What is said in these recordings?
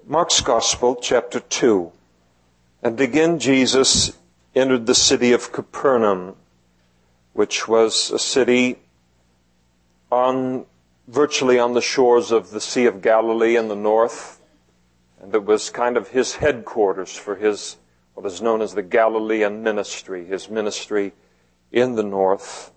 Mark's Gospel, chapter 2. And again Jesus entered the city of Capernaum, which was a city virtually on the shores of the Sea of Galilee in the north. And it was kind of his headquarters for what is known as the Galilean ministry, his ministry in the north.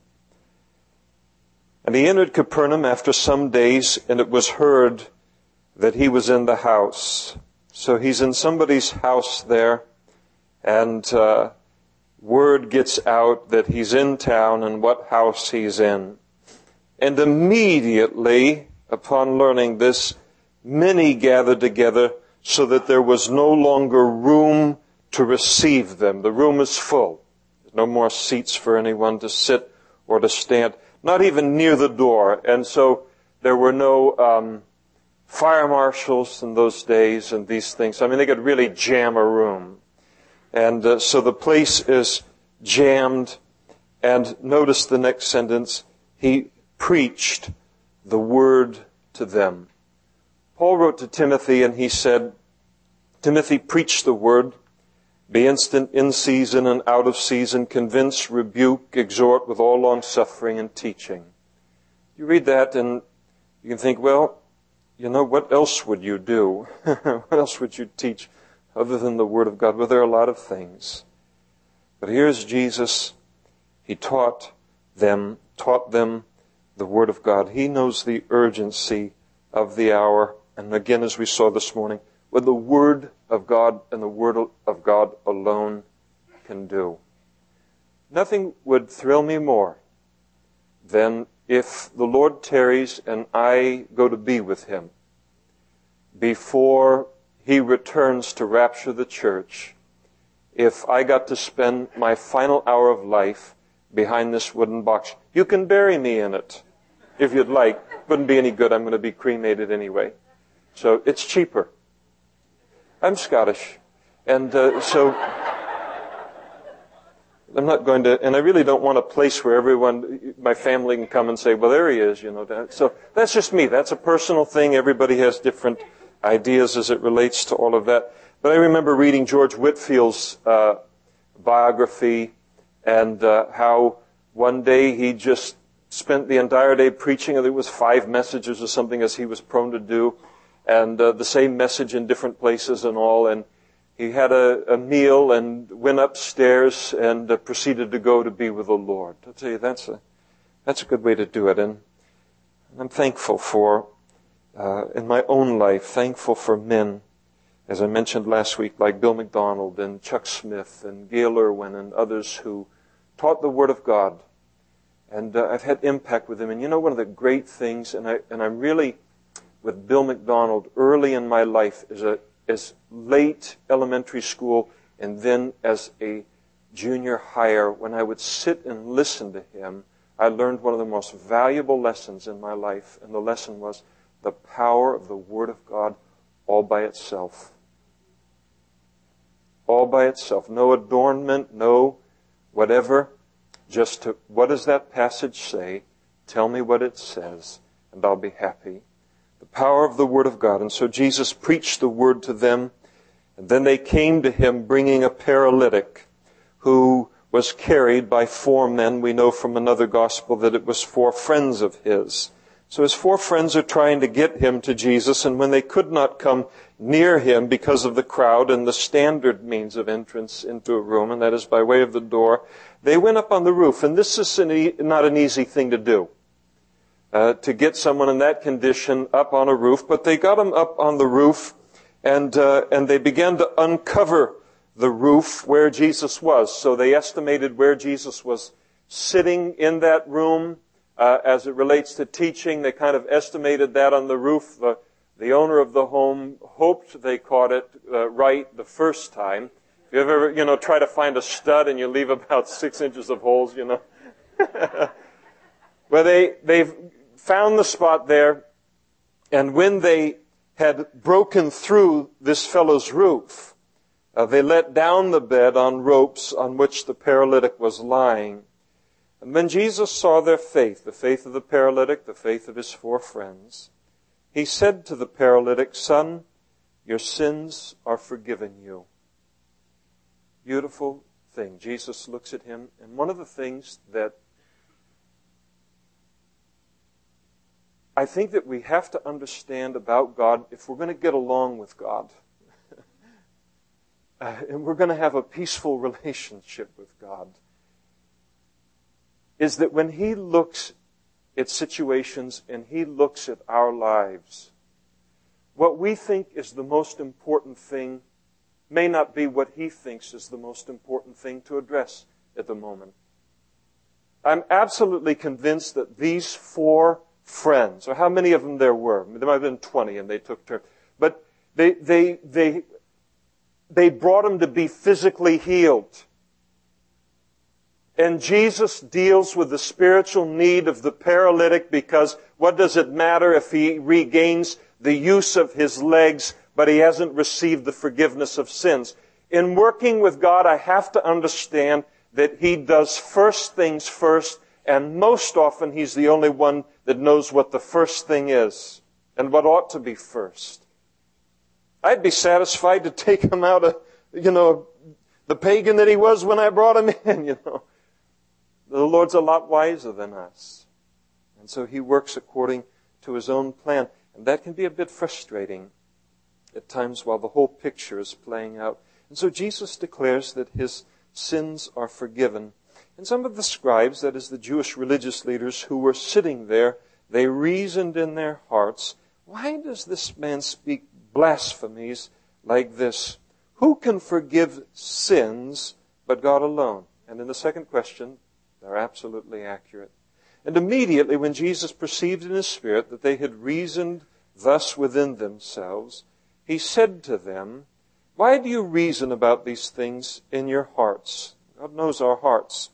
And he entered Capernaum after some days, and it was heard that he was in the house. So he's in somebody's house there, and word gets out that he's in town and what house he's in. And immediately, upon learning this, many gathered together so that there was no longer room to receive them. The room is full. There's no more seats for anyone to sit or to stand, not even near the door. And so there were no fire marshals in those days and these things. I mean, they could really jam a room. And so the place is jammed. And notice the next sentence. He preached the word to them. Paul wrote to Timothy and he said, Timothy, preach the word. Be instant in season and out of season. Convince, rebuke, exhort with all long-suffering and teaching. You read that and you can think, well, you know, what else would you do? What else would you teach other than the Word of God? Well, there are a lot of things. But here's Jesus. He taught them the Word of God. He knows the urgency of the hour. And again, as we saw this morning, what the Word of God and the Word of God alone can do. Nothing would thrill me more than if the Lord tarries and I go to be with Him before He returns to rapture the church, if I got to spend my final hour of life behind this wooden box. You can bury me in it if you'd like. Wouldn't be any good. I'm going to be cremated anyway. So it's cheaper. I'm Scottish. And so I'm not going to, and I really don't want a place where my family can come and say, well, there he is, So that's just me. That's a personal thing. Everybody has different ideas as it relates to all of that. But I remember reading George Whitfield's biography and how one day he just spent the entire day preaching. I think it was 5 messages or something, as he was prone to do, and the same message in different places and all. And he had a meal and went upstairs and proceeded to go to be with the Lord. I'll tell you, that's a good way to do it. And I'm thankful for, in my own life, thankful for men, as I mentioned last week, like Bill McDonald and Chuck Smith and Gail Irwin and others who taught the Word of God. And I've had impact with them. And you know, one of the great things, and I'm really, with Bill McDonald, early in my life as late elementary school and then as a junior higher, when I would sit and listen to him, I learned one of the most valuable lessons in my life. And the lesson was the power of the Word of God all by itself. All by itself. No adornment, no whatever. Just what does that passage say? Tell me what it says, and I'll be happy. The power of the Word of God. And so Jesus preached the Word to them. And then they came to Him bringing a paralytic who was carried by 4 men. We know from another gospel that it was 4 friends of His. So His 4 friends are trying to get Him to Jesus. And when they could not come near Him because of the crowd and the standard means of entrance into a room, and that is by way of the door, they went up on the roof. And this is not an easy thing to do. To get someone in that condition up on a roof, but they got him up on the roof, and they began to uncover the roof where Jesus was. So they estimated where Jesus was sitting in that room as it relates to teaching. They kind of estimated that on the roof. The owner of the home hoped they caught it right the first time. If you ever, try to find a stud and you leave about 6 inches of holes, Well, they've found the spot there, and when they had broken through this fellow's roof, they let down the bed on ropes on which the paralytic was lying. And when Jesus saw their faith, the faith of the paralytic, the faith of his 4 friends, He said to the paralytic, "Son, your sins are forgiven you. Beautiful thing. Jesus looks at him, and one of the things that I think that we have to understand about God, if we're going to get along with God, and we're going to have a peaceful relationship with God, is that when He looks at situations and He looks at our lives, what we think is the most important thing may not be what He thinks is the most important thing to address at the moment. I'm absolutely convinced that these 4 friends, or how many of them there were, there might have been 20 and they took turns, but they brought him to be physically healed. And Jesus deals with the spiritual need of the paralytic, because what does it matter if he regains the use of his legs, but he hasn't received the forgiveness of sins? In working with God, I have to understand that He does first things first, and most often He's the only one that knows what the first thing is and what ought to be first. I'd be satisfied to take him out of, the pagan that he was when I brought him in, The Lord's a lot wiser than us. And so He works according to His own plan. And that can be a bit frustrating at times while the whole picture is playing out. And so Jesus declares that his sins are forgiven. And some of the scribes, that is the Jewish religious leaders who were sitting there, they reasoned in their hearts, why does this man speak blasphemies like this? Who can forgive sins but God alone? And in the second question, they're absolutely accurate. And immediately when Jesus perceived in His Spirit that they had reasoned thus within themselves, He said to them, why do you reason about these things in your hearts? God knows our hearts.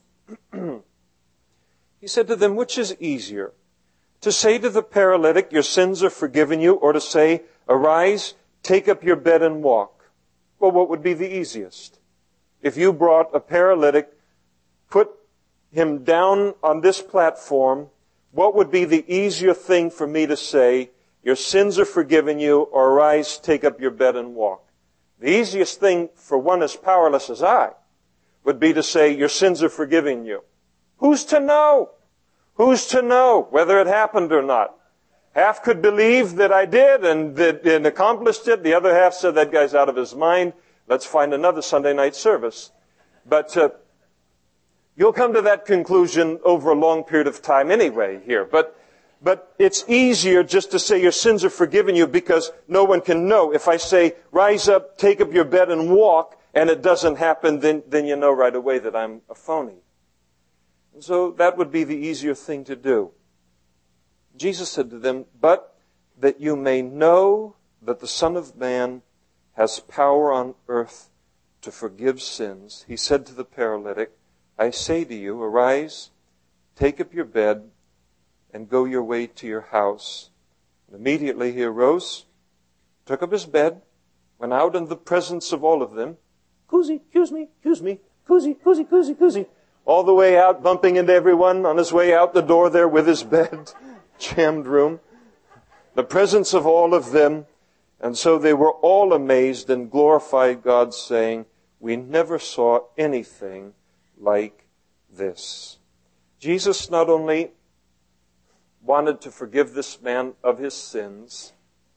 He said to them, which is easier, to say to the paralytic, your sins are forgiven you, or to say, arise, take up your bed and walk? Well, what would be the easiest? If you brought a paralytic, put him down on this platform, what would be the easier thing for me to say, your sins are forgiven you, or arise, take up your bed and walk? The easiest thing for one as powerless as I would be to say, your sins are forgiven you. Who's to know? Who's to know whether it happened or not? Half could believe that I did and accomplished it. The other half said, that guy's out of his mind. Let's find another Sunday night service. But you'll come to that conclusion over a long period of time anyway here. But it's easier just to say your sins are forgiven you, because no one can know. If I say, rise up, take up your bed and walk, and it doesn't happen, then you know right away that I'm a phony. And so that would be the easier thing to do. Jesus said to them, but that you may know that the Son of Man has power on earth to forgive sins, He said to the paralytic, I say to you, arise, take up your bed, and go your way to your house. And immediately he arose, took up his bed, went out in the presence of all of them. Koozie, excuse me, koozie, koozie, koozie, koozie. All the way out, bumping into everyone on his way out the door there with his bed, jammed room. The presence of all of them. And so they were all amazed and glorified God, saying, we never saw anything like this. Jesus not only wanted to forgive this man of his sins,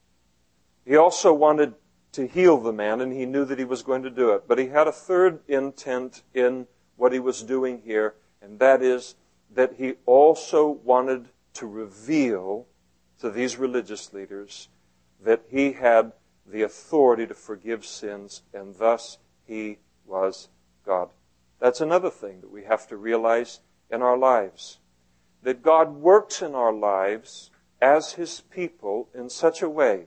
He also wanted to heal the man, and He knew that He was going to do it. But He had a third intent in what He was doing here, and that is that He also wanted to reveal to these religious leaders that He had the authority to forgive sins, and thus He was God. That's another thing that we have to realize in our lives. That God works in our lives as His people in such a way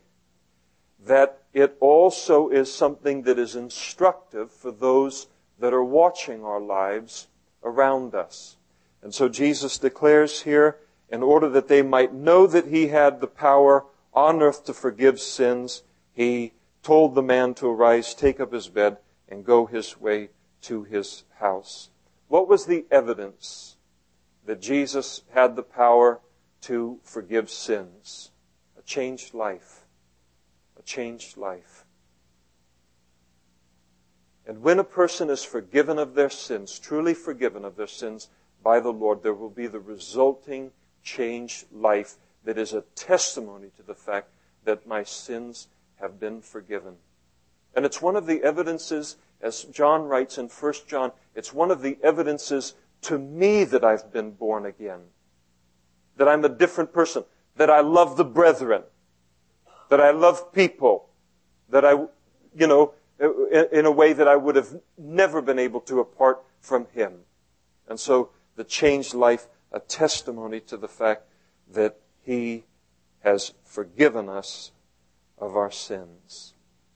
that it also is something that is instructive for those that are watching our lives around us. And so Jesus declares here, in order that they might know that He had the power on earth to forgive sins, He told the man to arise, take up his bed, and go his way to his house. What was the evidence that Jesus had the power to forgive sins? A changed life. A changed life. And when a person is forgiven of their sins, truly forgiven of their sins by the Lord, there will be the resulting changed life that is a testimony to the fact that my sins have been forgiven. And it's one of the evidences, as John writes in 1 John, it's one of the evidences to me that I've been born again. That I'm a different person. That I love the brethren. That I love people. That I, in a way that I would have never been able to apart from Him. And so the changed life, a testimony to the fact that He has forgiven us of our sins.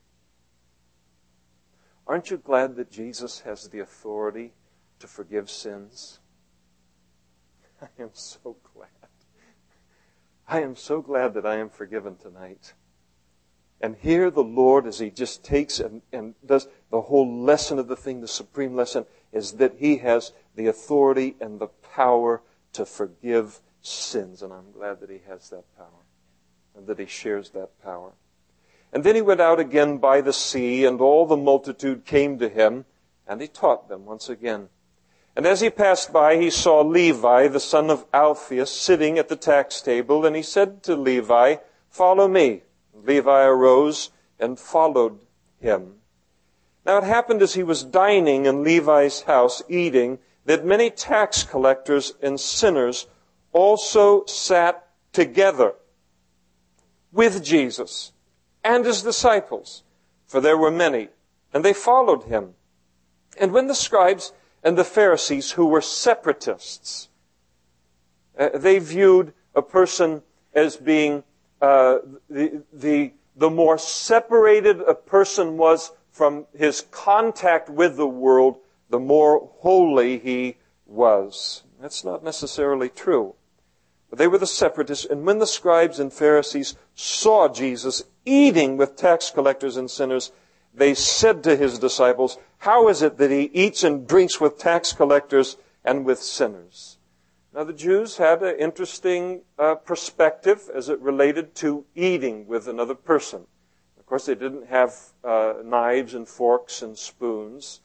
Aren't you glad that Jesus has the authority to forgive sins? I am so glad. I am so glad that I am forgiven tonight. And here the Lord, as He just takes and does the whole lesson of the thing, the supreme lesson, is that He has the authority and the power to forgive sins. And I'm glad that He has that power and that He shares that power. And then He went out again by the sea, and all the multitude came to Him, and He taught them once again. And as He passed by, He saw Levi, the son of Alphaeus, sitting at the tax table, and He said to Levi, "Follow me." Levi arose and followed Him. Now it happened as He was dining in Levi's house, eating, that many tax collectors and sinners also sat together with Jesus and His disciples, for there were many, and they followed Him. And when the scribes and the Pharisees, who were separatists, they viewed a person as being the more separated a person was from his contact with the world, the more holy he was. That's not necessarily true. But they were the separatists, and when the scribes and Pharisees saw Jesus eating with tax collectors and sinners, they said to His disciples, "How is it that He eats and drinks with tax collectors and with sinners?" Now the Jews had an interesting perspective as it related to eating with another person. Of course, they didn't have knives and forks and spoons.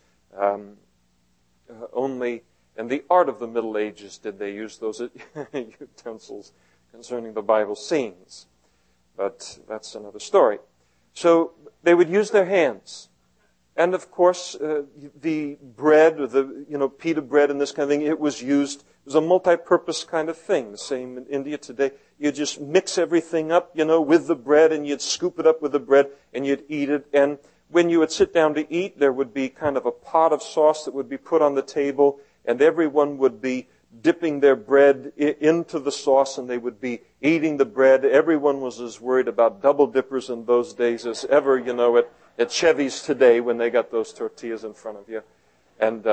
Only in the art of the Middle Ages did they use those utensils concerning the Bible scenes. But that's another story. So they would use their hands. And of course, the bread, or the pita bread and this kind of thing, it was a multi-purpose kind of thing. The same in India today. You just mix everything up, with the bread, and you'd scoop it up with the bread, and you'd eat it. And when you would sit down to eat, there would be kind of a pot of sauce that would be put on the table, and everyone would be dipping their bread into the sauce, and they would be eating the bread. Everyone was as worried about double dippers in those days as ever, at Chevy's today when they got those tortillas in front of you. And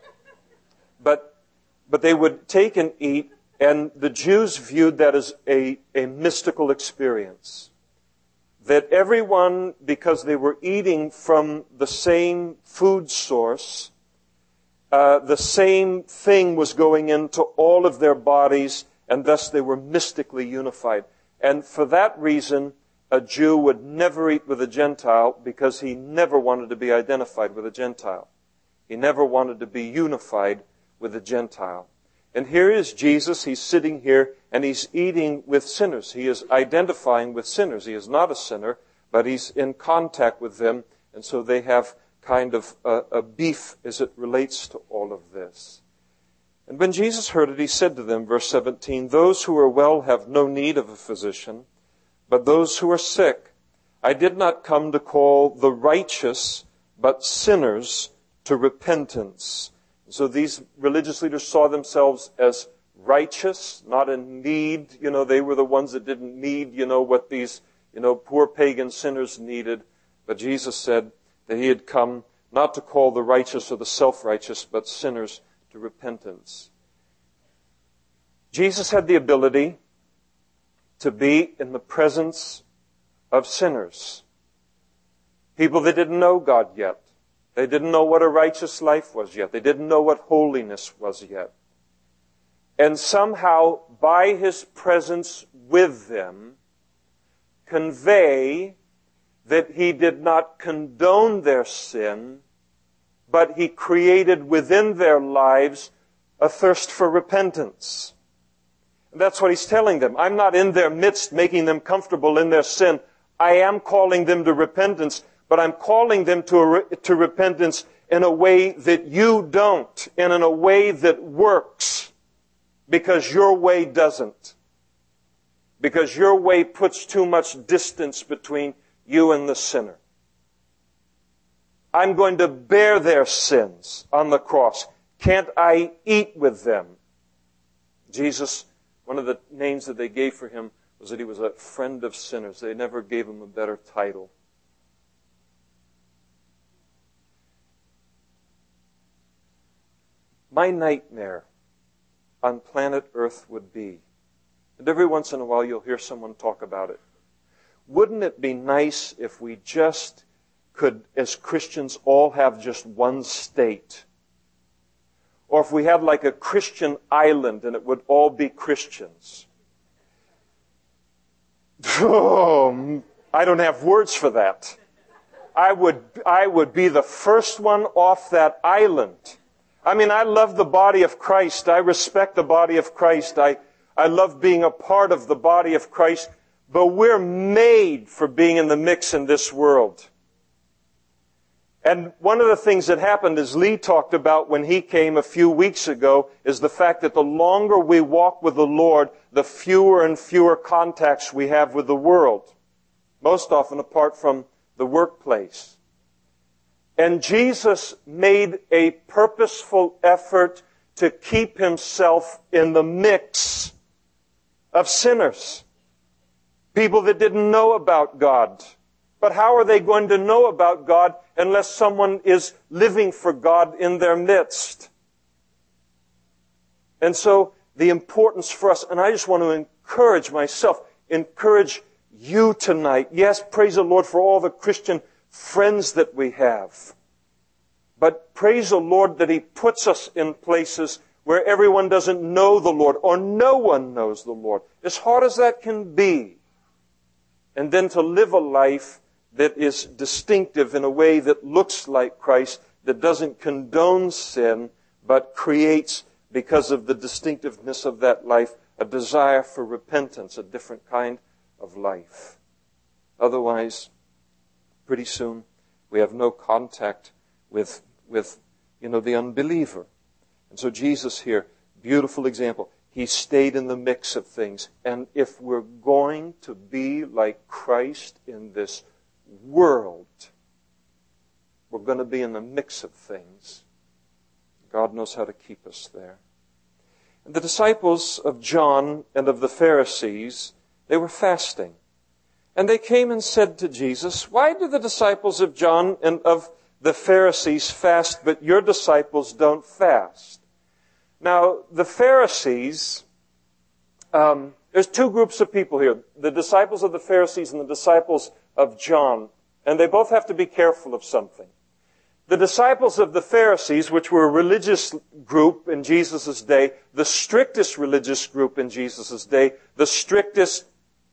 but they would take and eat, and the Jews viewed that as a mystical experience. That everyone, because they were eating from the same food source, the same thing was going into all of their bodies, and thus they were mystically unified. And for that reason, a Jew would never eat with a Gentile, because he never wanted to be identified with a Gentile. He never wanted to be unified with a Gentile. And here is Jesus. He's sitting here, and He's eating with sinners. He is identifying with sinners. He is not a sinner, but He's in contact with them, and so they have kind of a beef as it relates to all of this. And when Jesus heard it, He said to them, verse 17, "Those who are well have no need of a physician, but those who are sick. I did not come to call the righteous, but sinners to repentance." So these religious leaders saw themselves as righteous, not in need. They were the ones that didn't need, what these, poor pagan sinners needed. But Jesus said that He had come not to call the righteous or the self-righteous, but sinners to repentance. Jesus had the ability to be in the presence of sinners. People that didn't know God yet. They didn't know what a righteous life was yet. They didn't know what holiness was yet. And somehow, by His presence with them, convey that He did not condone their sin, but He created within their lives a thirst for repentance. And that's what He's telling them. I'm not in their midst making them comfortable in their sin. I am calling them to repentance, but I'm calling them to repentance in a way that you don't, and in a way that works, because your way doesn't. Because your way puts too much distance between you and the sinner. I'm going to bear their sins on the cross. Can't I eat with them? Jesus, one of the names that they gave for Him was that He was a friend of sinners. They never gave Him a better title. My nightmare on planet Earth would be, and every once in a while you'll hear someone talk about it, wouldn't it be nice if we just could, as Christians, all have just one state? Or if we had like a Christian island and it would all be Christians. Oh, I don't have words for that. I would be the first one off that island. I mean, I love the body of Christ. I respect the body of Christ. I love being a part of the body of Christ. But we're made for being in the mix in this world. And one of the things that happened, as Lee talked about when he came a few weeks ago, is the fact that the longer we walk with the Lord, the fewer and fewer contacts we have with the world. Most often apart from the workplace. And Jesus made a purposeful effort to keep Himself in the mix of sinners. People that didn't know about God. But how are they going to know about God unless someone is living for God in their midst? And so the importance for us, and I just want to encourage myself, encourage you tonight. Yes, praise the Lord for all the Christian friends that we have. But praise the Lord that He puts us in places where everyone doesn't know the Lord, or no one knows the Lord. As hard as that can be. And then to live a life that is distinctive in a way that looks like Christ, that doesn't condone sin, but creates, because of the distinctiveness of that life, a desire for repentance, a different kind of life. Otherwise, pretty soon, we have no contact with the unbeliever. And so Jesus here, beautiful example. He stayed in the mix of things. And if we're going to be like Christ in this world, we're going to be in the mix of things. God knows how to keep us there. And the disciples of John and of the Pharisees, they were fasting. And they came and said to Jesus, "Why do the disciples of John and of the Pharisees fast, but your disciples don't fast?" Now, the Pharisees, there's two groups of people here. The disciples of the Pharisees and the disciples of John. And they both have to be careful of something. The disciples of the Pharisees, which were a religious group in Jesus' day, the strictest religious group in Jesus' day, the strictest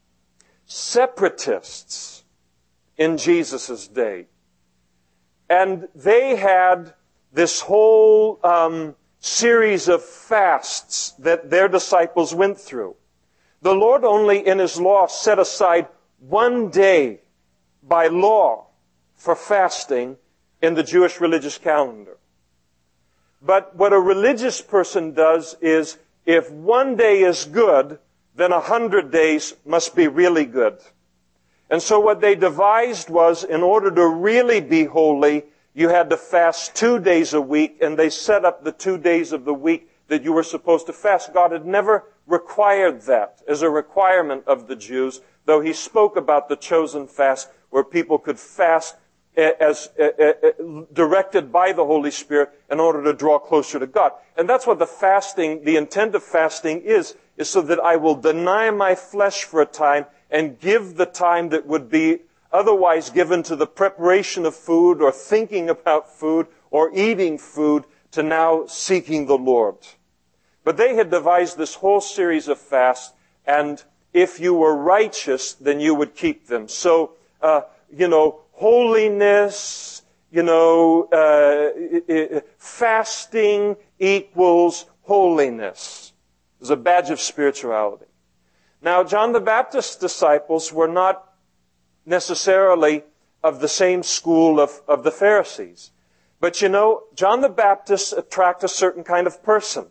separatists in Jesus' day. And they had this whole series of fasts that their disciples went through. The Lord only in His law set aside one day by law for fasting in the Jewish religious calendar. But what a religious person does is, if one day is good, then 100 days must be really good. And so what they devised was, in order to really be holy, you had to fast 2 days a week, and they set up the 2 days of the week that you were supposed to fast. God had never required that as a requirement of the Jews, though He spoke about the chosen fast where people could fast as directed by the Holy Spirit in order to draw closer to God. And that's what the intent of fasting is so that I will deny my flesh for a time and give the time that would be otherwise given to the preparation of food or thinking about food or eating food to now seeking the Lord. But they had devised this whole series of fasts, and if you were righteous, then you would keep them. So, holiness fasting equals holiness. It was a badge of spirituality. Now, John the Baptist's disciples were not necessarily of the same school of the Pharisees. But John the Baptist attracts a certain kind of person.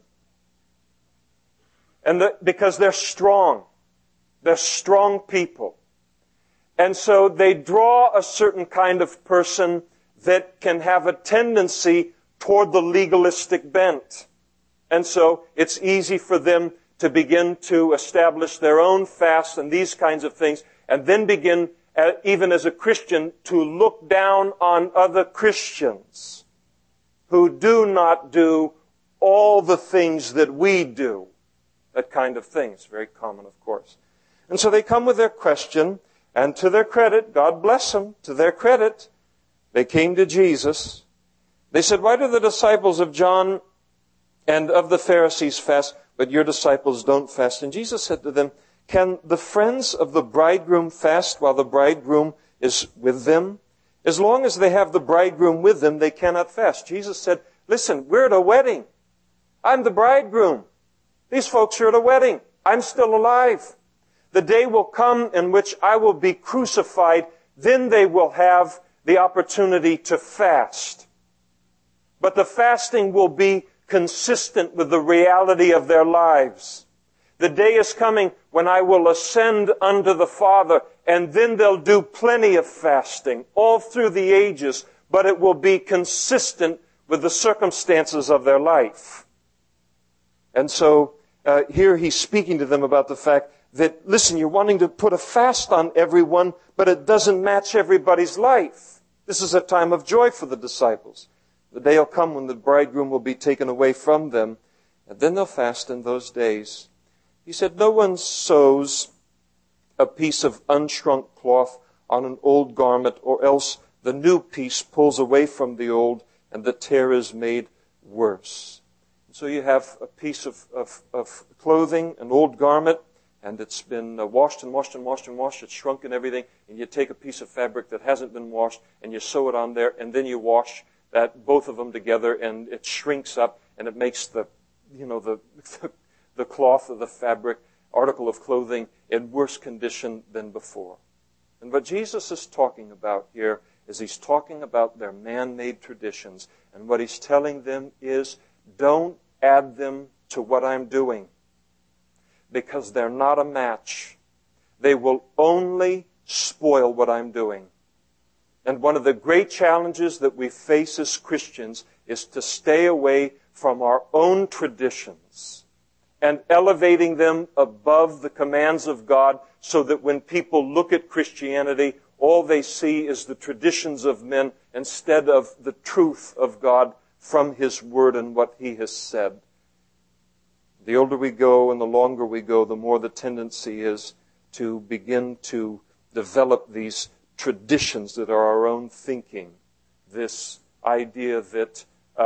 And because they're strong. They're strong people. And so they draw a certain kind of person that can have a tendency toward the legalistic bent. And so it's easy for them to begin to establish their own fasts and these kinds of things, and then begin, even as a Christian, to look down on other Christians who do not do all the things that we do. That kind of thing. It's very common, of course. And so they come with their question, and to their credit, God bless them, to their credit, they came to Jesus. They said, "Why do the disciples of John and of the Pharisees fast, but your disciples don't fast?" And Jesus said to them, "Can the friends of the bridegroom fast while the bridegroom is with them? As long as they have the bridegroom with them, they cannot fast." Jesus said, "Listen, we're at a wedding. I'm the bridegroom. These folks are at a wedding. I'm still alive. The day will come in which I will be crucified. Then they will have the opportunity to fast. But the fasting will be consistent with the reality of their lives. The day is coming when I will ascend unto the Father, and then they'll do plenty of fasting all through the ages, but it will be consistent with the circumstances of their life." And so here he's speaking to them about the fact that, listen, you're wanting to put a fast on everyone, but it doesn't match everybody's life. This is a time of joy for the disciples. The day will come when the bridegroom will be taken away from them, and then they'll fast in those days. He said, "No one sews a piece of unshrunk cloth on an old garment, or else the new piece pulls away from the old, and the tear is made worse." So you have a piece of clothing, an old garment, and it's been washed and washed and washed and washed. It's shrunk and everything. And you take a piece of fabric that hasn't been washed, and you sew it on there, and then you wash both of them together, and it shrinks up, and it makes the cloth or the fabric, article of clothing, in worse condition than before. And what Jesus is talking about here is he's talking about their man-made traditions. And what he's telling them is, don't add them to what I'm doing, because they're not a match. They will only spoil what I'm doing. And one of the great challenges that we face as Christians is to stay away from our own traditions and elevating them above the commands of God, so that when people look at Christianity, all they see is the traditions of men instead of the truth of God from His Word and what He has said. The older we go and the longer we go, the more the tendency is to begin to develop these traditions that are our own thinking. This idea that,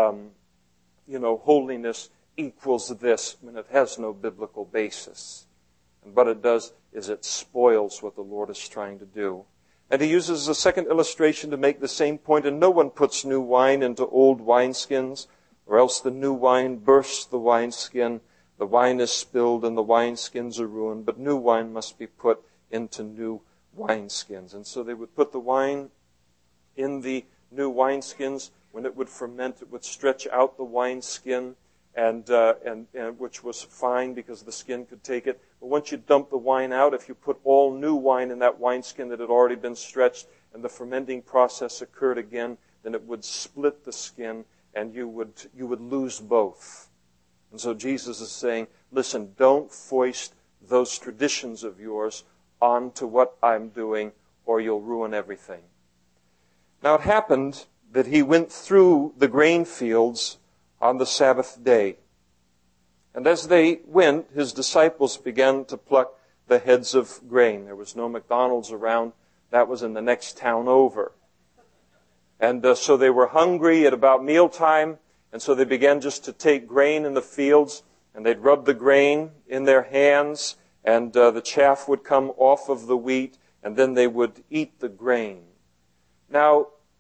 holiness equals this when it has no biblical basis. And what it does is it spoils what the Lord is trying to do. And he uses a second illustration to make the same point. "And no one puts new wine into old wineskins, or else the new wine bursts the wineskin. The wine is spilled and the wineskins are ruined, but new wine must be put into new wineskins." And so they would put the wine in the new wineskins. When it would ferment, it would stretch out the wineskin, and which was fine because the skin could take it. But once you dump the wine out, if you put all new wine in that wineskin that had already been stretched, and the fermenting process occurred again, then it would split the skin, and you would lose both. And so Jesus is saying, listen, don't foist those traditions of yours onto what I'm doing, or you'll ruin everything. Now it happened that he went through the grain fields on the Sabbath day. And as they went, his disciples began to pluck the heads of grain. There was no McDonald's around. That was in the next town over. And so they were hungry at about mealtime, and so they began just to take grain in the fields, and they'd rub the grain in their hands, and the chaff would come off of the wheat, and then they would eat the grain. Now, the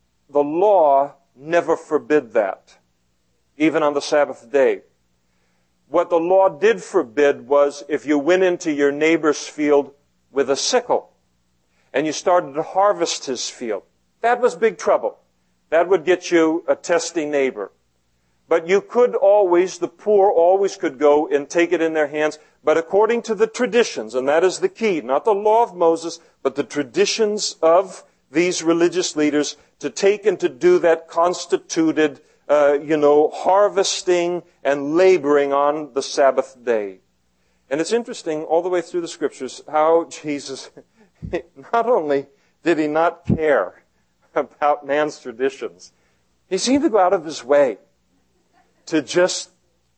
law never forbid that, even on the Sabbath day. What the law did forbid was if you went into your neighbor's field with a sickle and you started to harvest his field. That was big trouble. That would get you a testy neighbor. But you could always, the poor always could go and take it in their hands. But according to the traditions, and that is the key, not the law of Moses, but the traditions of these religious leaders, to take and to do that constituted, harvesting and laboring on the Sabbath day. And it's interesting all the way through the Scriptures how Jesus, not only did he not care about man's traditions, he seemed to go out of his way to just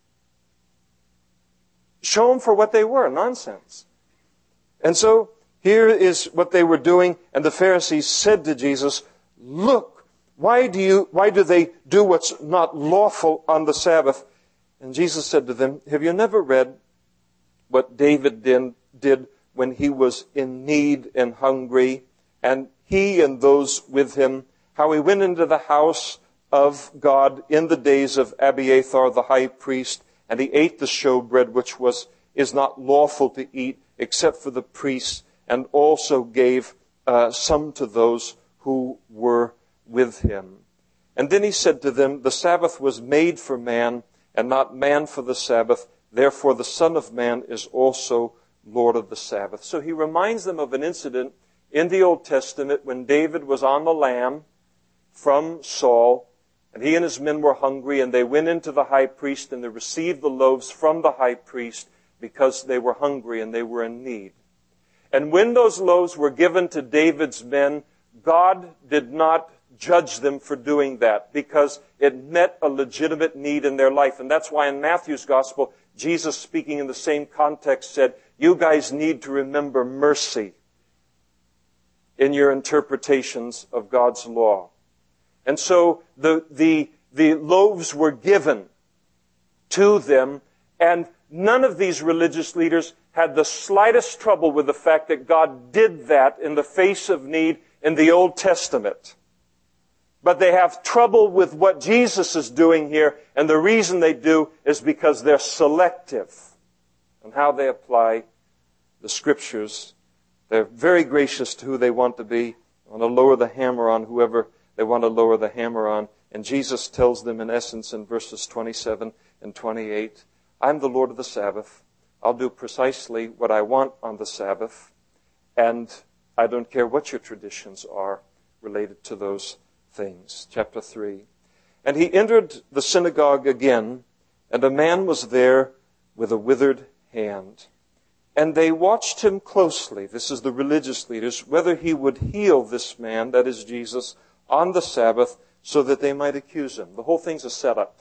show them for what they were, nonsense. And so here is what they were doing, and the Pharisees said to Jesus, "Look, why do they do what's not lawful on the Sabbath?" And Jesus said to them, "Have you never read what David did when he was in need and hungry, and he and those with him, how he went into the house of God in the days of Abiathar the high priest, and he ate the showbread which is not lawful to eat except for the priests, and also gave some to those who were with him. And then he said to them, the Sabbath was made for man, and not man for the Sabbath. Therefore the Son of Man is also Lord of the Sabbath." So he reminds them of an incident in the Old Testament when David was on the lam from Saul, and he and his men were hungry, and they went into the high priest, and they received the loaves from the high priest because they were hungry and they were in need. And when those loaves were given to David's men, God did not judge them for doing that because it met a legitimate need in their life. And that's why in Matthew's gospel, Jesus, speaking in the same context, said, "You guys need to remember mercy in your interpretations of God's law." And so the loaves were given to them, and none of these religious leaders had the slightest trouble with the fact that God did that in the face of need in the Old Testament. But they have trouble with what Jesus is doing here, and the reason they do is because they're selective in how they apply the Scriptures. They're very gracious to who they want to be. They want to lower the hammer on whoever they want to lower the hammer on. And Jesus tells them in essence in verses 27 and 28, "I'm the Lord of the Sabbath. I'll do precisely what I want on the Sabbath, and I don't care what your traditions are related to those things." Chapter 3. "And he entered the synagogue again, and a man was there with a withered hand. And they watched him closely," this is the religious leaders, "whether he would heal this man," that is Jesus, "on the Sabbath, so that they might accuse him." The whole thing's a setup.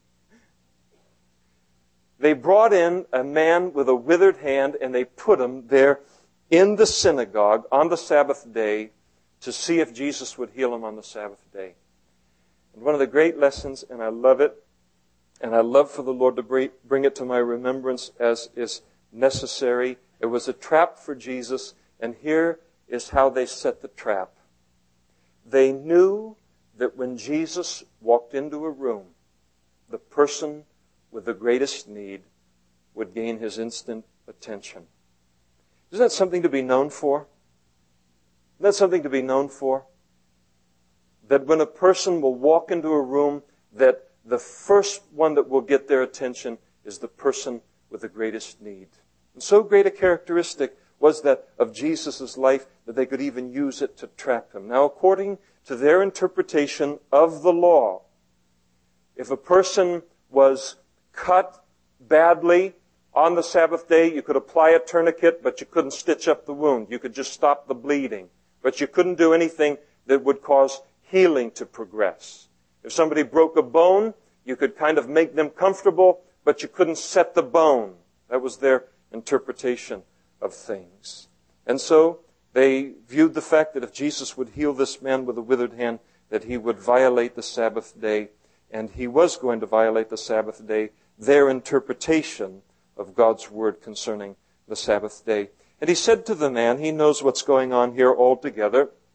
They brought in a man with a withered hand, and they put him there in the synagogue on the Sabbath day to see if Jesus would heal him on the Sabbath day. And one of the great lessons, and I love it, and I love for the Lord to bring it to my remembrance as is necessary. It was a trap for Jesus, and here is how they set the trap. They knew that when Jesus walked into a room, the person with the greatest need would gain his instant attention. Isn't that something to be known for? Isn't that something to be known for? That when a person will walk into a room, that the first one that will get their attention is the person with the greatest need. And so great a characteristic was that of Jesus' life that they could even use it to trap him. Now, according to their interpretation of the law, if a person was cut badly on the Sabbath day, you could apply a tourniquet, but you couldn't stitch up the wound. You could just stop the bleeding. But you couldn't do anything that would cause healing to progress. If somebody broke a bone, you could kind of make them comfortable, but you couldn't set the bone. That was their interpretation of things. And so they viewed the fact that if Jesus would heal this man with a withered hand, that he would violate the Sabbath day, and he was going to violate the Sabbath day, their interpretation of God's word concerning the Sabbath day. And he said to the man, he knows what's going on here altogether.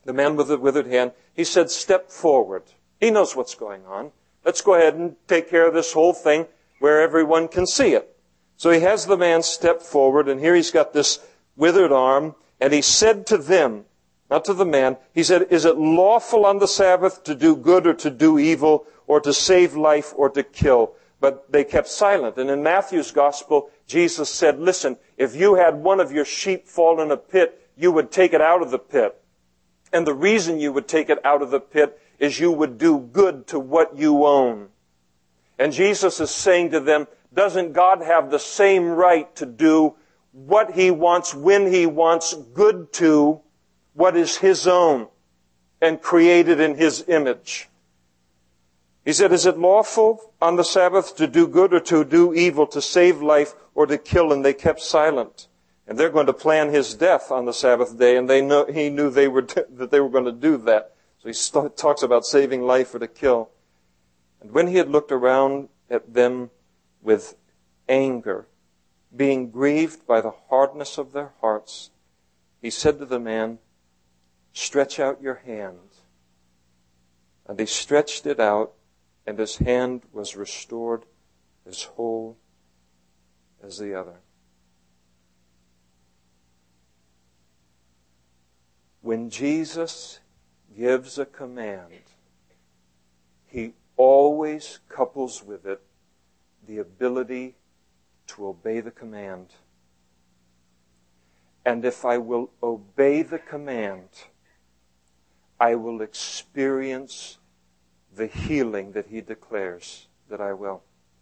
the man with the withered hand, he said, step forward. He knows what's going on. Let's go ahead and take care of this whole thing where everyone can see it. So he has the man step forward, and here he's got this withered arm, and he said to them, not to the man, he said, is it lawful on the Sabbath to do good or to do evil, or to save life or to kill? But they kept silent. And in Matthew's gospel, Jesus said, listen, if you had one of your sheep fall in a pit, you would take it out of the pit. And the reason you would take it out of the pit is you would do good to what you own. And Jesus is saying to them, doesn't God have the same right to do what He wants, when He wants, good to what is His own and created in His image? He said, is it lawful on the Sabbath to do good or to do evil, to save life or to kill? And they kept silent. And they're going to plan His death on the Sabbath day, and He knew that they were going to do that. So He talks about saving life or to kill. And when He had looked around at them with anger, being grieved by the hardness of their hearts, He said to the man, stretch out your hand. And he stretched it out, and his hand was restored as whole as the other. When Jesus gives a command, He always couples with it the ability to obey the command. And if I will obey the command, I will experience the healing that He declares that I will.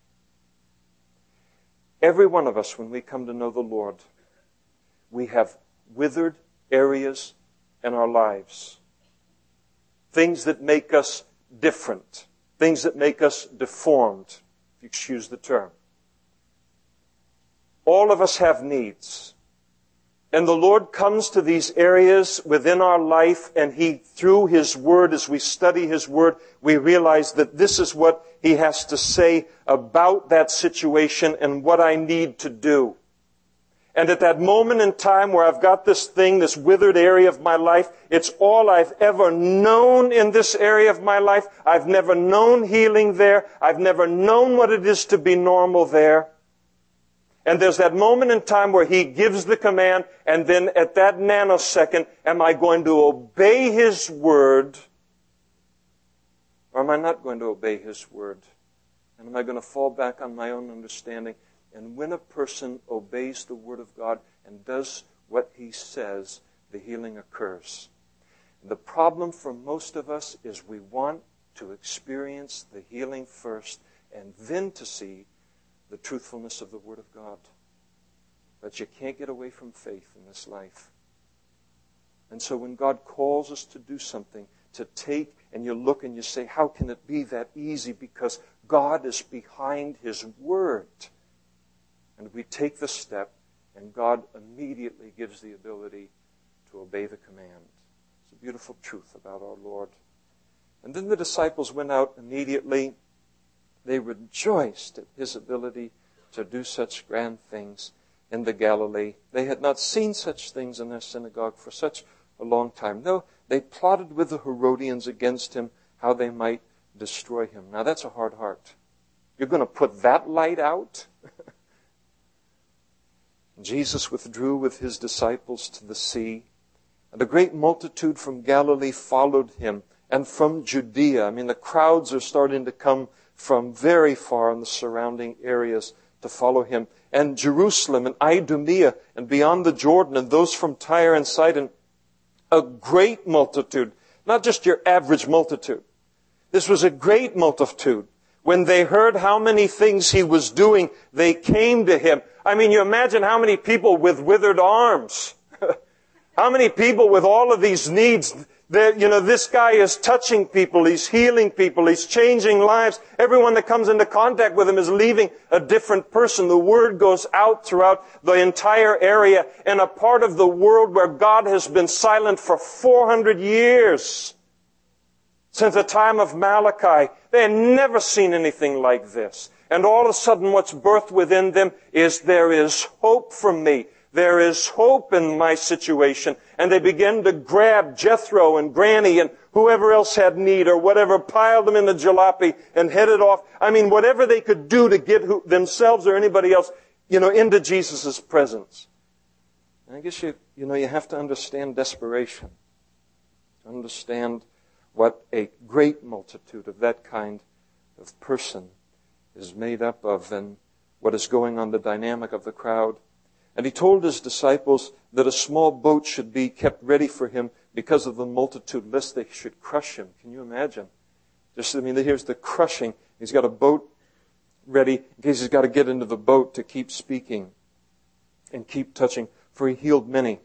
Every one of us, when we come to know the Lord, we have withered areas in our lives. Things that make us different. Things that make us deformed, if you excuse the term. All of us have needs. And the Lord comes to these areas within our life, and He, through His Word, as we study His Word, we realize that this is what He has to say about that situation and what I need to do. And at that moment in time where I've got this thing, this withered area of my life, it's all I've ever known in this area of my life. I've never known healing there. I've never known what it is to be normal there. And there's that moment in time where He gives the command, and then at that nanosecond, am I going to obey His Word, or am I not going to obey His Word? And am I going to fall back on my own understanding? And when a person obeys the Word of God and does what He says, the healing occurs. The problem for most of us is we want to experience the healing first and then to see the truthfulness of the Word of God. But you can't get away from faith in this life. And so when God calls us to do something, to take, and you look and you say, how can it be that easy? Because God is behind His Word. And we take the step, and God immediately gives the ability to obey the command. It's a beautiful truth about our Lord. And then the disciples went out immediately. They rejoiced at His ability to do such grand things in the Galilee. They had not seen such things in their synagogue for such a long time. No, they plotted with the Herodians against Him, how they might destroy Him. Now that's a hard heart. You're going to put that light out? Jesus withdrew with His disciples to the sea, and a great multitude from Galilee followed Him, and from Judea. I mean, the crowds are starting to come from very far in the surrounding areas to follow Him. And Jerusalem and Idumea and beyond the Jordan, and those from Tyre and Sidon, a great multitude. Not just your average multitude. This was a great multitude. When they heard how many things He was doing, they came to Him. I mean, you imagine how many people with withered arms. How many people with all of these needs. This guy is touching people. He's healing people. He's changing lives. Everyone that comes into contact with Him is leaving a different person. The Word goes out throughout the entire area in a part of the world where God has been silent for 400 years. Since the time of Malachi, they had never seen anything like this. And all of a sudden what's birthed within them is, there is hope for me. There is hope in my situation. And they began to grab Jethro and Granny and whoever else had need or whatever, piled them in the jalopy and headed off. I mean, whatever they could do to get themselves or anybody else, into Jesus' presence. And I guess you have to understand desperation. To understand what a great multitude of that kind of person is made up of and what is going on, the dynamic of the crowd. And he told his disciples that a small boat should be kept ready for him because of the multitude, lest they should crush him. Can you imagine? Here's the crushing. He's got a boat ready in case he's got to get into the boat to keep speaking and keep touching. For he healed many,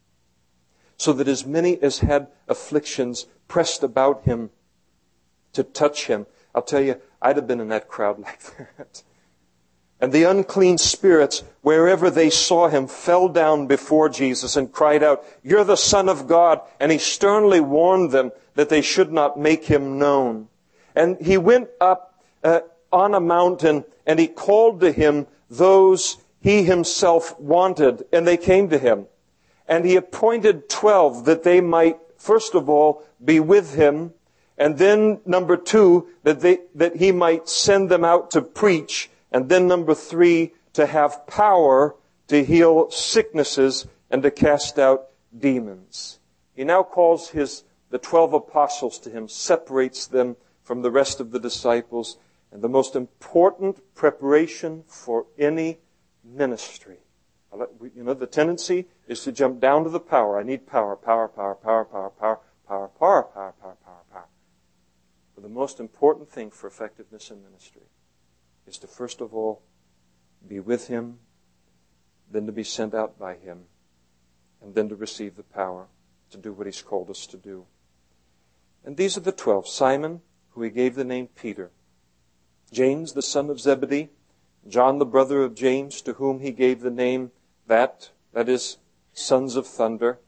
so that as many as had afflictions pressed about him to touch him. I'll tell you, I'd have been in that crowd like that. And the unclean spirits, wherever they saw him, fell down before Jesus and cried out, "You're the Son of God." And he sternly warned them that they should not make him known. And he went up on a mountain and he called to him those he himself wanted, and they came to him. And he appointed 12 that they might, first of all, be with him, and then number 2, that he might send them out to preach, and then number 3, to have power to heal sicknesses and to cast out demons. He now calls the 12 apostles to him, separates them from the rest of the disciples, and the most important preparation for any ministry. The tendency is to jump down to the power. I need power, power, power, power, power, power, power, power, power, power, power, power. But the most important thing for effectiveness in ministry is to first of all be with him, then to be sent out by him, and then to receive the power to do what he's called us to do. And these are the 12. Simon, who he gave the name Peter. James, the son of Zebedee. John, the brother of James, to whom he gave the name that is, sons of thunder.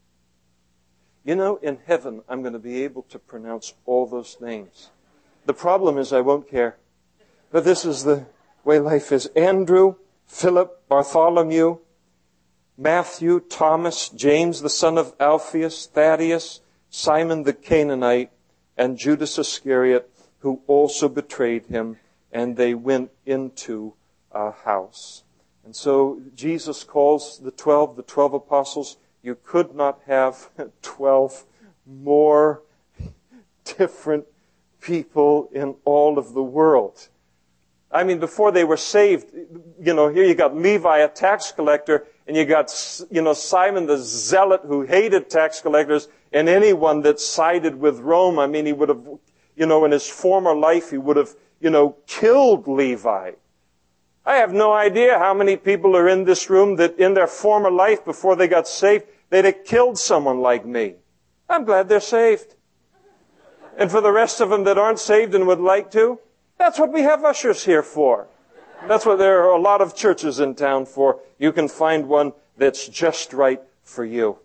In heaven, I'm going to be able to pronounce all those names. The problem is I won't care. But this is the way life is. Andrew, Philip, Bartholomew, Matthew, Thomas, James, the son of Alphaeus, Thaddeus, Simon the Canaanite, and Judas Iscariot, who also betrayed him. And they went into a house. And so Jesus calls the 12 apostles. You could not have 12 more different people in all of the world. I mean, before they were saved, here you got Levi, a tax collector, and you got, Simon the zealot who hated tax collectors, and anyone that sided with Rome. I mean, he would have, in his former life, he would have, killed Levi. I have no idea how many people are in this room that in their former life, before they got saved, they'd have killed someone like me. I'm glad they're saved. And for the rest of them that aren't saved and would like to, that's what we have ushers here for. That's what there are a lot of churches in town for. You can find one that's just right for you.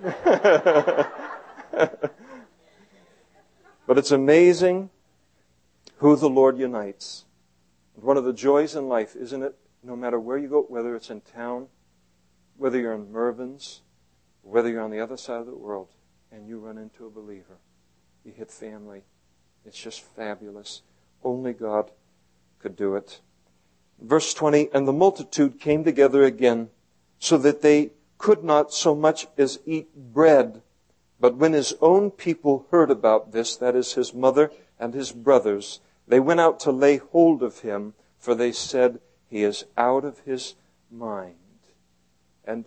But it's amazing who the Lord unites. One of the joys in life, isn't it? No matter where you go, whether it's in town, whether you're in Mervyn's, whether you're on the other side of the world, and you run into a believer, you hit family. It's just fabulous. Only God could do it. Verse 20, and the multitude came together again, so that they could not so much as eat bread. But when his own people heard about this, that is his mother and his brothers, they went out to lay hold of him, for they said, he is out of his mind. And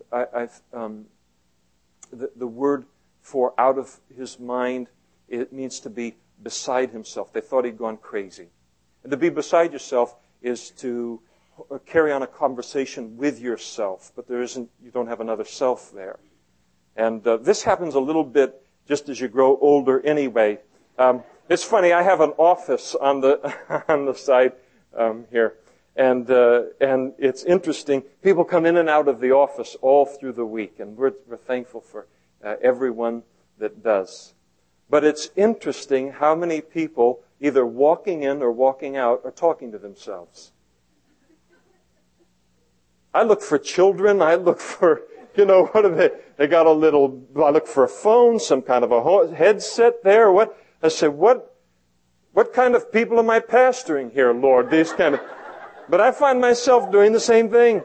the word for out of his mind, it means to be beside himself. They thought he'd gone crazy. And to be beside yourself is to carry on a conversation with yourself, but you don't have another self there. And this happens a little bit just as you grow older anyway. It's funny, I have an office on the side here. And it's interesting. People come in and out of the office all through the week, and we're thankful for everyone that does. But it's interesting how many people, either walking in or walking out, are talking to themselves. I look for children. I look for, what are they? They got I look for a phone, some kind of a headset there. What? I said, what kind of people am I pastoring here, Lord? But I find myself doing the same thing.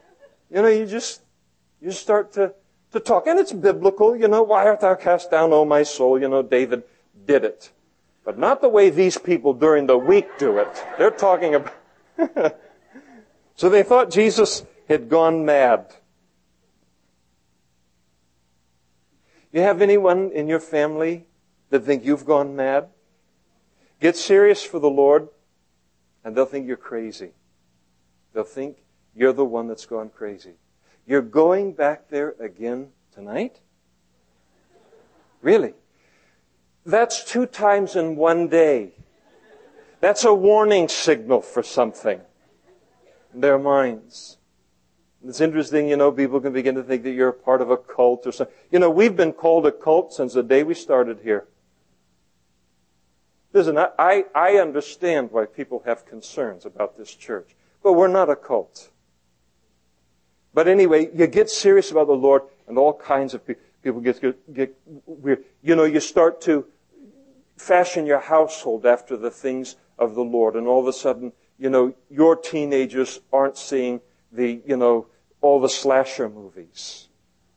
You start to talk. And it's biblical, why art thou cast down, O my soul? David did it. But not the way these people during the week do it. They're talking about... So they thought Jesus had gone mad. You have anyone in your family that think you've gone mad? Get serious for the Lord, and they'll think you're crazy. They'll think you're the one that's gone crazy. You're going back there again tonight? Really? That's 2 times in one day. That's a warning signal for something in their minds. It's interesting, people can begin to think that you're a part of a cult or something. We've been called a cult since the day we started here. Listen, I understand why people have concerns about this church, but we're not a cult. But anyway, you get serious about the Lord, and all kinds of people get weird. You start to fashion your household after the things of the Lord, and all of a sudden, your teenagers aren't seeing all the slasher movies.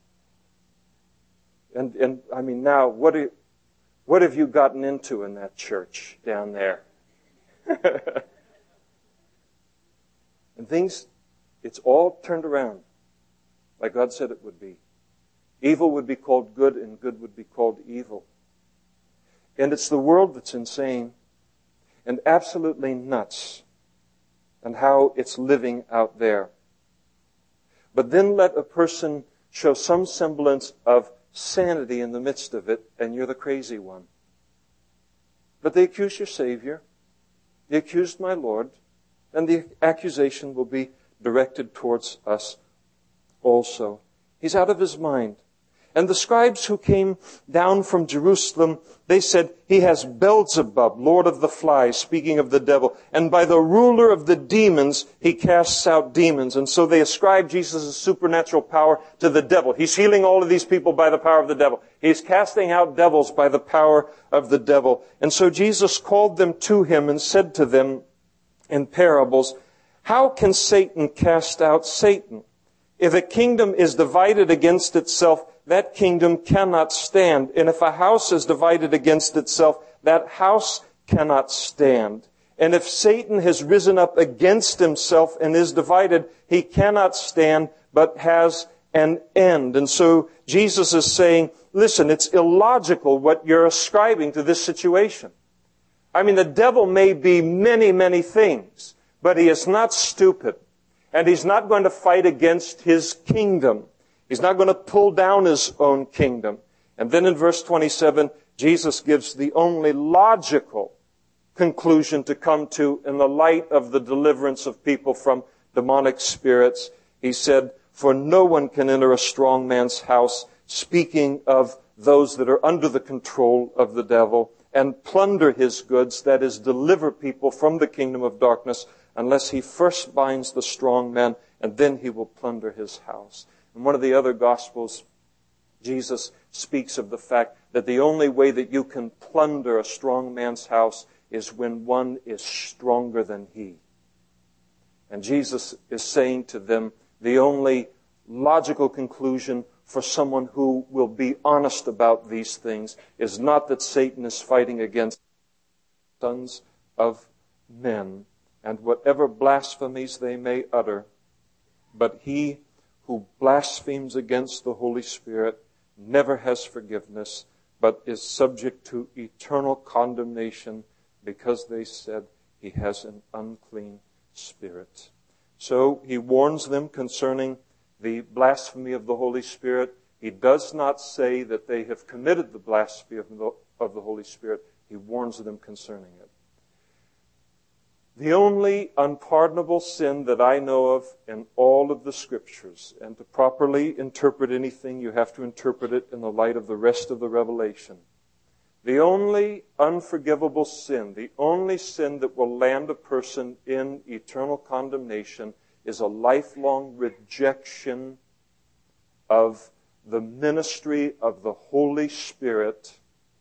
And I mean, now, what have you gotten into in that church down there? And things, it's all turned around like God said it would be. Evil would be called good and good would be called evil. And it's the world that's insane and absolutely nuts and how it's living out there. But then let a person show some semblance of sanity in the midst of it, and you're the crazy one. But they accuse your Savior. They accused my Lord. And the accusation will be directed towards us also. He's out of his mind. And the scribes who came down from Jerusalem, they said, he has Beelzebub, Lord of the Flies, speaking of the devil. And by the ruler of the demons, he casts out demons. And so they ascribe Jesus' supernatural power to the devil. He's healing all of these people by the power of the devil. He's casting out devils by the power of the devil. And so Jesus called them to him and said to them in parables, how can Satan cast out Satan? If a kingdom is divided against itself, that kingdom cannot stand. And if a house is divided against itself, that house cannot stand. And if Satan has risen up against himself and is divided, he cannot stand, but has an end. And so Jesus is saying, listen, it's illogical what you're ascribing to this situation. I mean, the devil may be many, many things, but he is not stupid. And he's not going to fight against his kingdom. He's not going to pull down his own kingdom. And then in verse 27, Jesus gives the only logical conclusion to come to in the light of the deliverance of people from demonic spirits. He said, for no one can enter a strong man's house, speaking of those that are under the control of the devil, and plunder his goods, that is, deliver people from the kingdom of darkness, unless he first binds the strong man, and then he will plunder his house. In one of the other Gospels, Jesus speaks of the fact that the only way that you can plunder a strong man's house is when one is stronger than he. And Jesus is saying to them, the only logical conclusion for someone who will be honest about these things is not that Satan is fighting against sons of men and whatever blasphemies they may utter, but he who blasphemes against the Holy Spirit never has forgiveness, but is subject to eternal condemnation because they said he has an unclean spirit. So he warns them concerning the blasphemy of the Holy Spirit. He does not say that they have committed the blasphemy of the Holy Spirit. He warns them concerning it. The only unpardonable sin that I know of in all of the Scriptures, and to properly interpret anything, you have to interpret it in the light of the rest of the Revelation. The only unforgivable sin, the only sin that will land a person in eternal condemnation is a lifelong rejection of the ministry of the Holy Spirit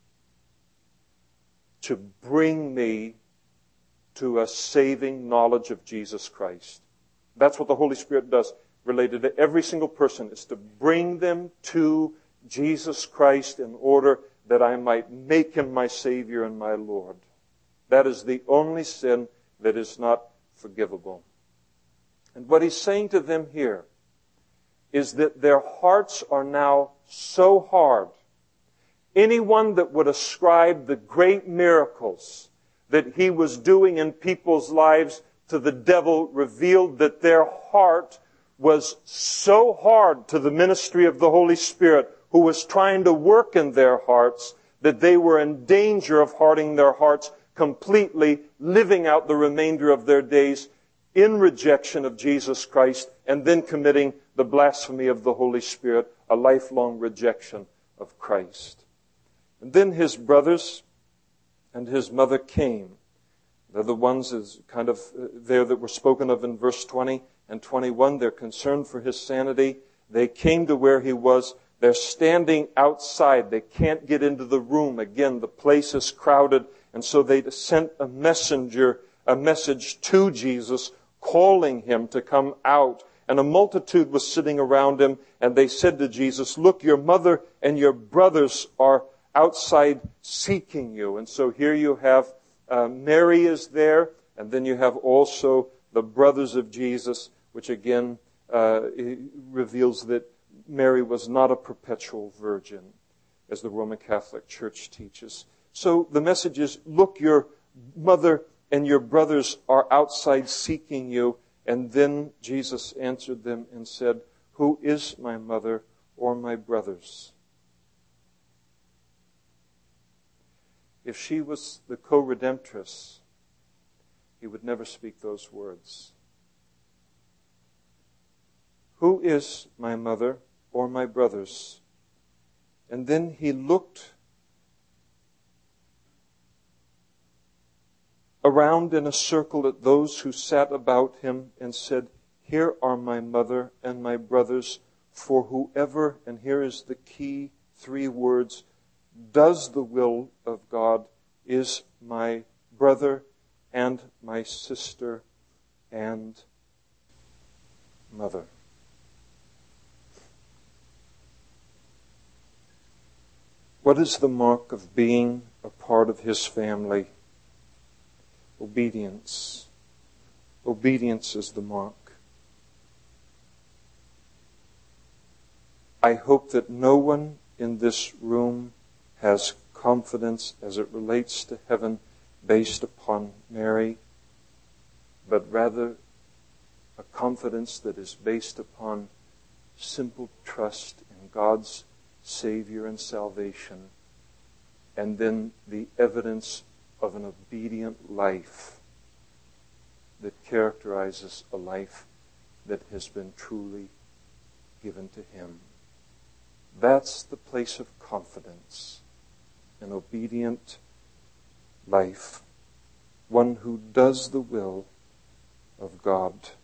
to bring me to a saving knowledge of Jesus Christ. That's what the Holy Spirit does, related to every single person, is to bring them to Jesus Christ in order that I might make Him my Savior and my Lord. That is the only sin that is not forgivable. And what He's saying to them here is that their hearts are now so hard. Anyone that would ascribe the great miracles that He was doing in people's lives to the devil revealed that their heart was so hard to the ministry of the Holy Spirit, who was trying to work in their hearts, that they were in danger of hardening their hearts completely, living out the remainder of their days in rejection of Jesus Christ, and then committing the blasphemy of the Holy Spirit, a lifelong rejection of Christ. And then his brothers and his mother came. They're the ones is kind of there that were spoken of in verse 20 and 21. They're concerned for his sanity. They came to where he was. They're standing outside. They can't get into the room. Again, the place is crowded. And so they sent a message to Jesus, calling him to come out. And a multitude was sitting around him. And they said to Jesus, "Look, your mother and your brothers are outside seeking you." And so here you have Mary is there, and then you have also the brothers of Jesus, which again reveals that Mary was not a perpetual virgin, as the Roman Catholic Church teaches. So the message is, look, your mother and your brothers are outside seeking you. And then Jesus answered them and said, "Who is my mother or my brothers?" If she was the co-redemptress, he would never speak those words. Who is my mother or my brothers? And then he looked around in a circle at those who sat about him and said, "Here are my mother and my brothers, for whoever," and here is the key 3 words, "does the will of God is my brother and my sister and mother." What is the mark of being a part of his family? Obedience. Obedience is the mark. I hope that no one in this room has confidence as it relates to heaven based upon Mary, but rather a confidence that is based upon simple trust in God's Savior and salvation, and then the evidence of an obedient life that characterizes a life that has been truly given to Him. That's the place of confidence, an obedient life, one who does the will of God.